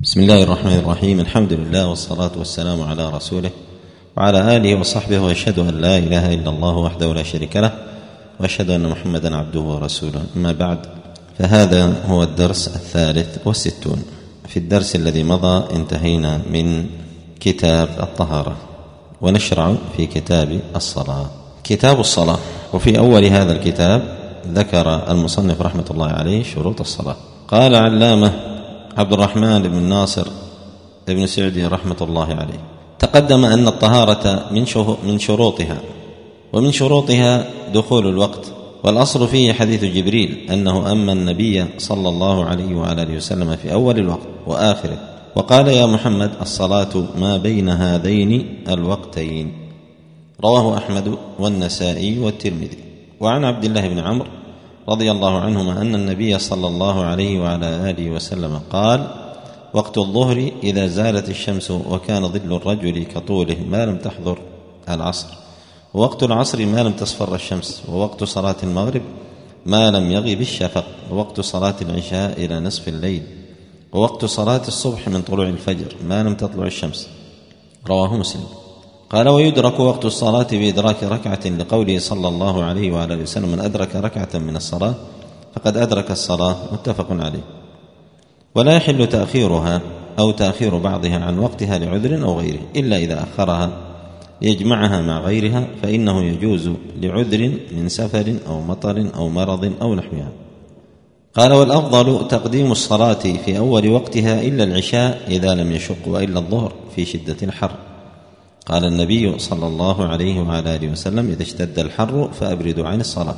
بسم الله الرحمن الرحيم. الحمد لله والصلاة والسلام على رسوله وعلى آله وصحبه، وأشهد أن لا إله إلا الله وحده لا شريك له، وأشهد أن محمدا عبده ورسوله. أما بعد، فهذا هو الدرس 63. في الدرس الذي مضى انتهينا من كتاب الطهارة، ونشرع في كتاب الصلاة. كتاب الصلاة، وفي أول هذا الكتاب ذكر المصنف رحمة الله عليه شروط الصلاة. قال علامة عبد الرحمن بن ناصر بن سعدي رحمة الله عليه: تقدم أن الطهارة من شروطها، ومن شروطها دخول الوقت، والأصل فيه حديث جبريل أنه أما النبي صلى الله عليه وعلى آله وسلم في أول الوقت وآخره، وقال: يا محمد الصلاة ما بين هذين الوقتين. رواه أحمد والنسائي والترمذي. وعن عبد الله بن عمرو رضي الله عنهما أن النبي صلى الله عليه وعلى آله وسلم قال: وقت الظهر إذا زالت الشمس وكان ظل الرجل كطوله ما لم تحضر العصر، ووقت العصر ما لم تصفر الشمس، ووقت صلاة المغرب ما لم يغب الشفق، ووقت صلاة العشاء إلى نصف الليل، ووقت صلاة الصبح من طلوع الفجر ما لم تطلع الشمس. رواه مسلم. قال: ويدرك وقت الصلاة بإدراك ركعة، لقوله صلى الله عليه وعلى وسلم: من أدرك ركعة من الصلاة فقد أدرك الصلاة. متفق عليه. ولا يحل تأخيرها أو تأخير بعضها عن وقتها لعذر أو غيره، إلا إذا أخرها ليجمعها مع غيرها، فإنه يجوز لعذر من سفر أو مطر أو مرض أو نحوها. قال: والأفضل تقديم الصلاة في أول وقتها إلا العشاء إذا لم يشق، وإلا الظهر في شدة الحر. قال النبي صلى الله عليه وعلى آله وسلم: إذا اشتد الحر فأبردوا عن الصلاة،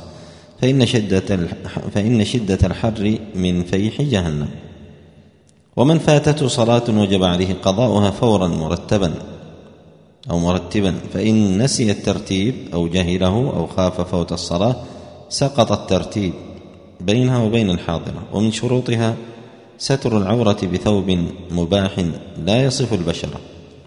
فإن شدة الحر من فيح جهنم. ومن فاتته صلاة وجب عليه قضاؤها فورا مرتبا، فإن نسي الترتيب أو جهله أو خاف فوت الصلاة سقط الترتيب بينها وبين الحاضرة. ومن شروطها ستر العورة بثوب مباح لا يصف البشرة.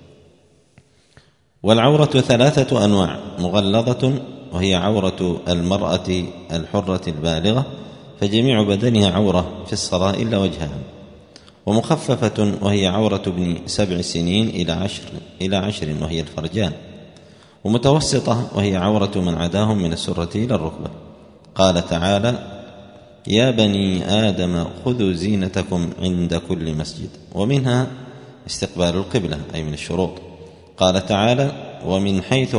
والعورة 3 أنواع: مغلظة وهي عورة المرأة الحرة البالغة، فجميع بدنها عورة في الصلاة إلا وجهها. ومخففة وهي عورة ابن 7 سنين إلى 10 وهي الفرجان. ومتوسطة وهي عورة من عداهم من السرة إلى الركبة. قال تعالى: يا بني آدم خذوا زينتكم عند كل مسجد. ومنها استقبال القبلة، أي من الشروط. قال تعالى: ومن حيث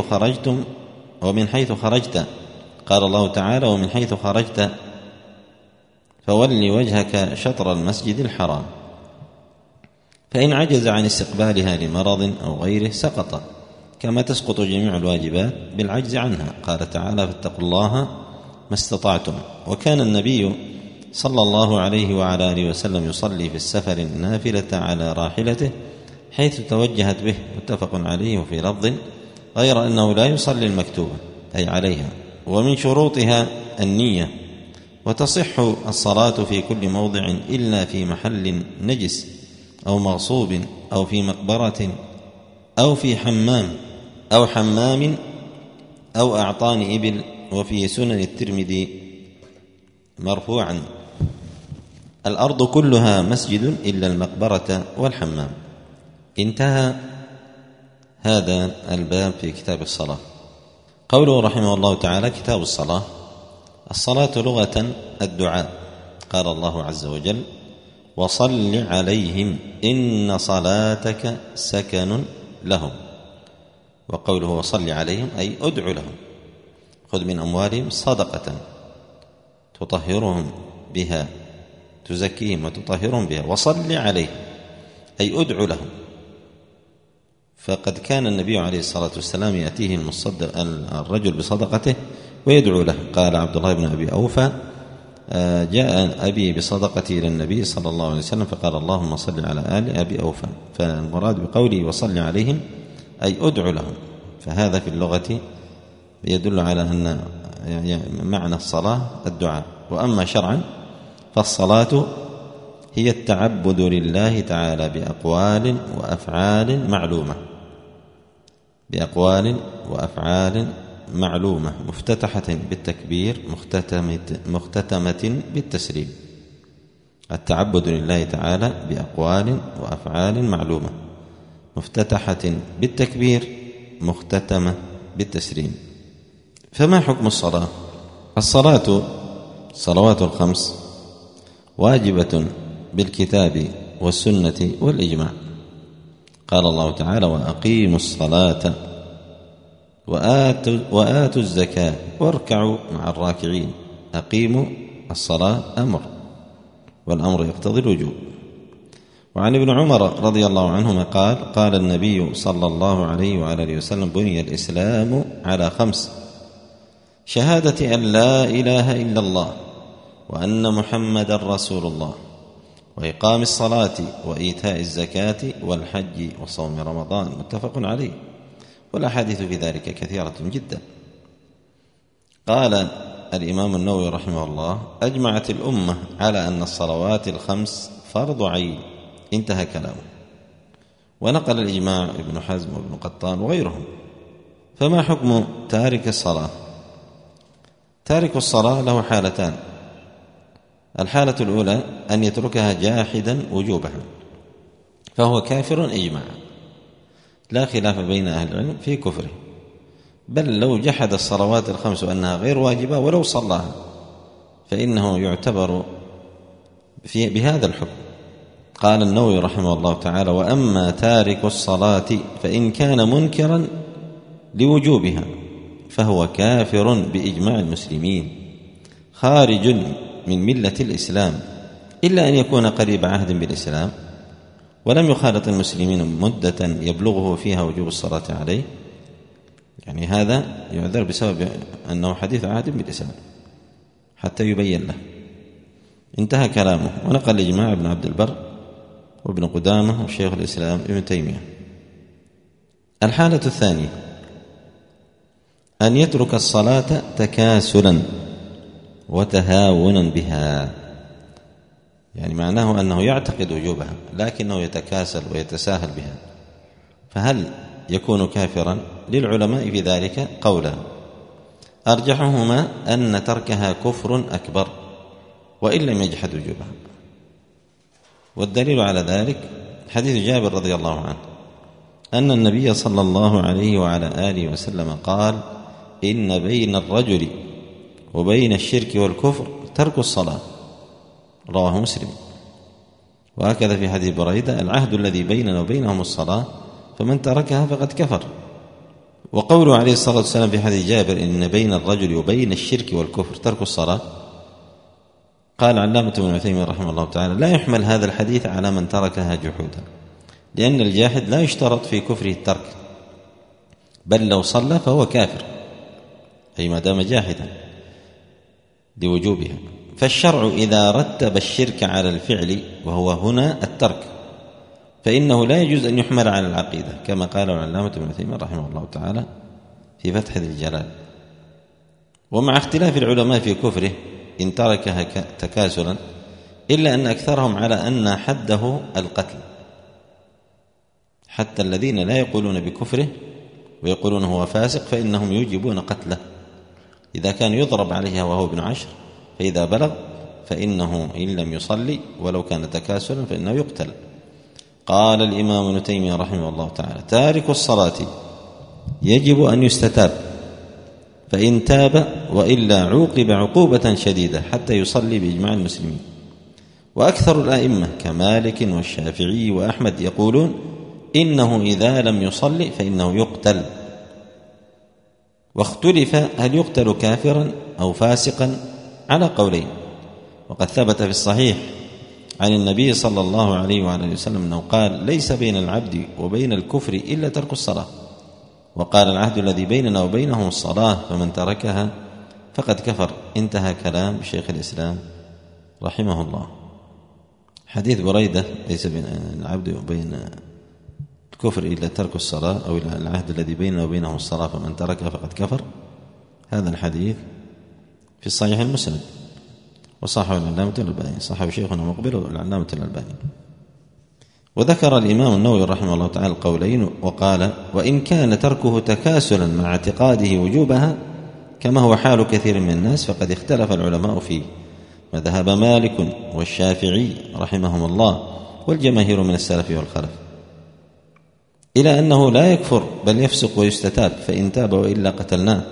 خرجت. قال الله تعالى: ومن حيث خرجت فول وجهك شطر المسجد الحرام. فإن عجز عن استقبالها لمرض أو غيره سقط، كما تسقط جميع الواجبات بالعجز عنها. قال تعالى: فاتقوا الله ما استطعتم. وكان النبي صلى الله عليه وعلى آله وسلم يصلي في السفر النافلة على راحلته حيث توجهت به. متفق عليه. وفي لفظ: غير أنه لا يصلي المكتوبة، أي عليها. ومن شروطها النية. وتصح الصلاة في كل موضع إلا في محل نجس أو مغصوب أو في مقبرة أو في حمام أو أعطان إبل. وفي سنن الترمذي مرفوعا: الأرض كلها مسجد إلا المقبرة والحمام. انتهى هذا الباب في كتاب الصلاة. قوله رحمه الله تعالى: كتاب الصلاة. الصلاة لغة الدعاء. قال الله عز وجل: وصل عليهم إن صلاتك سكن لهم. وقوله وصل عليهم أي أدعو لهم. خذ من أموالهم صدقة تطهرهم بها، تزكيهم وتطهرهم بها. وصل عليهم أي أدعو لهم. فقد كان النبي عليه الصلاة والسلام يأتيه الرجل بصدقته ويدعو له. قال عبد الله بن أبي أوفى: جاء أبي بصدقتي إلى النبي صلى الله عليه وسلم فقال: اللهم صل على آل أبي أوفى. فالمراد بقوله وصل عليهم أي أدعو لهم. فهذا في اللغة يدل على أن معنى الصلاة الدعاء. وأما شرعا فالصلاة هي التعبد لله تعالى بأقوال وأفعال معلومة مفتتحة بالتكبير مختتمة بالتسليم. التعبد لله تعالى بأقوال وأفعال معلومة، مفتتحة بالتكبير مختتمة بالتسليم. فما حكم الصلاة؟ الصلاة الصلوات الخمس واجبة بالكتاب والسنة والإجماع. قال الله تعالى: وأقيموا الصلاة وآتوا الزكاة واركعوا مع الراكعين. أقيموا الصلاة أمر، والأمر يقتضي الوجوب. وعن ابن عمر رضي الله عنهما قال: قال النبي صلى الله عليه وعلى آله وسلم: بني الإسلام على 5: شهادة أن لا إله إلا الله وأن محمدا رسول الله، وإقام الصلاة وإيتاء الزكاة والحج وصوم رمضان. متفق عليه، والأحاديث في ذلك كثيرة جدا. قال الإمام النووي رحمه الله: أجمعت الأمة على أن الصلوات الخمس فرض عين. انتهى كلامه. ونقل الإجماع ابن حزم وابن قطان وغيرهم. فما حكم تارك الصلاة؟ تارك الصلاة له حالتان: الحالة الأولى أن يتركها جاحدا وجوبها، فهو كافر إجماعا، لا خلاف بين أهل العلم في كفره، بل لو جحد الصلوات الخمس أنها غير واجبة ولو صلاها فإنه يعتبر بهذا الحكم. قال النووي رحمه الله تعالى: وأما تارك الصلاة فإن كان منكرا لوجوبها فهو كافر بإجماع المسلمين، خارج من ملة الإسلام، إلا أن يكون قريب عهد بالإسلام ولم يخالط المسلمين مدة يبلغه فيها وجوب الصلاة عليه، يعني هذا يعذر بسبب أنه حديث عهد بالإسلام حتى يبين له. انتهى كلامه. ونقل الإجماع ابن عبد البر وابن قدامة وشيخ الإسلام ابن تيمية. الحالة الثانية أن يترك الصلاة تكاسلا وتهاونا بها، يعني معناه أنه يعتقد وجوبها لكنه يتكاسل ويتساهل بها، فهل يكون كافرا؟ للعلماء في ذلك قولان: أرجحهما أن تركها كفر أكبر وإن لم يجحد وجوبها. والدليل على ذلك حديث جابر رضي الله عنه أن النبي صلى الله عليه وعلى آله وسلم قال: إن بين الرجل وبين الشرك والكفر ترك الصلاة. رواه مسلم. وهكذا في حديث بريدة: العهد الذي بيننا وبينهم الصلاة، فمن تركها فقد كفر. وقوله عليه الصلاة والسلام في حديث جابر: إن بين الرجل وبين الشرك والكفر ترك الصلاة، قال علامة ابن عثيمين رحمه الله تعالى: لا يحمل هذا الحديث على من تركها جحودا، لأن الجاحد لا يشترط في كفره الترك، بل لو صلى فهو كافر، أي ما دام جاحدا لوجوبها. فالشرع إذا رتب الشرك على الفعل وهو هنا الترك فإنه لا يجوز أن يحمل على العقيدة، كما قال علامة ابن عثيمين رحمه الله تعالى في فتح ذي الجلال. ومع اختلاف العلماء في كفره إن تركها تكاسلا، إلا أن أكثرهم على أن حده القتل، حتى الذين لا يقولون بكفره ويقولون هو فاسق فإنهم يوجبون قتله، إذا كان يضرب عليها وهو ابن 10، فإذا بلغ فإنه إن لم يصلي ولو كان تكاسلا فإنه يقتل. قال الإمام ابن تيمية رحمه الله تعالى: تارك الصلاة يجب أن يستتاب، فإن تاب وإلا عوقب عقوبة شديدة حتى يصلي بإجماع المسلمين. وأكثر الأئمة كمالك والشافعي وأحمد يقولون إنه إذا لم يصلي فإنه يقتل. واختلف هل يقتل كافرا أو فاسقا على قولين. وقد ثبت في الصحيح عن النبي صلى الله عليه وعلى آله وسلم أنه قال: ليس بين العبد وبين الكفر إلا ترك الصلاة، وقال: العهد الذي بيننا وبينهم الصلاة، فمن تركها فقد كفر. انتهى كلام شيخ الإسلام رحمه الله. حديث بريدة: ليس بين العبد وبين الكفر إلا ترك الصلاة، أو العهد الذي بيننا وبينهم الصلاة فمن تركها فقد كفر، هذا الحديث في الصحيح المسند، وصححه العلامة الألباني، صححه شيخنا مقبل العلامة الألباني. وذكر الإمام النووي رحمه الله تعالى القولين وقال: وإن كان تركه تكاسلا مع اعتقاده وجوبها كما هو حال كثير من الناس فقد اختلف العلماء فيه، وذهب مالك والشافعي رحمهم الله والجماهير من السلف والخلف إلى أنه لا يكفر بل يفسق ويستتاب، فإن تاب وإلا قتلناه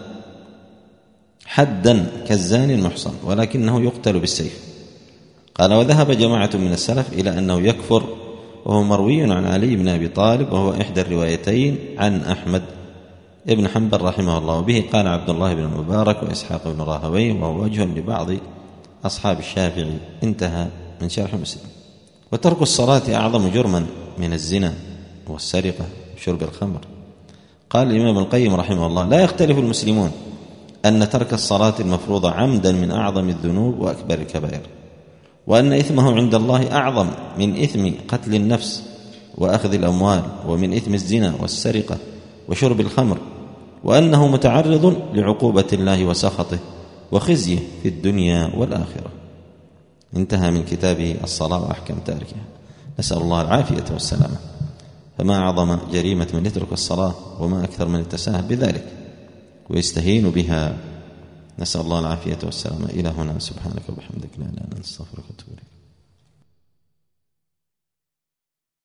حدا كالزاني المحصن، ولكنه يقتل بالسيف. قال: وذهب جماعة من السلف إلى أنه يكفر، وهو مروي عن علي بن أبي طالب، وهو إحدى الروايتين عن أحمد ابن حنبل رحمه الله. وبه قال عبد الله بن المبارك وإسحاق بن راهويه، وهو وجه لبعض أصحاب الشافعي. انتهى من شرح مسلم. وترك الصلاة أعظم جرما من الزنا والسرقة وشرب الخمر. قال الإمام القيم رحمه الله: لا يختلف المسلمون أن ترك الصلاة المفروضة عمدا من أعظم الذنوب وأكبر الكبائر، وأن إثمه عند الله أعظم من إثم قتل النفس وأخذ الأموال، ومن إثم الزنا والسرقة وشرب الخمر، وأنه متعرض لعقوبة الله وسخطه وخزيه في الدنيا والآخرة. انتهى من كتابه الصلاة وأحكام تاركها. نسأل الله العافية والسلامة. فما أعظم جريمة من يترك الصلاة، وما أكثر من يتساهل بذلك ويستهين بها. نسأل الله العافية والسلامة. إلى هنا، سبحانك وبحمدك لا إله إلا أنت، نستغفرك.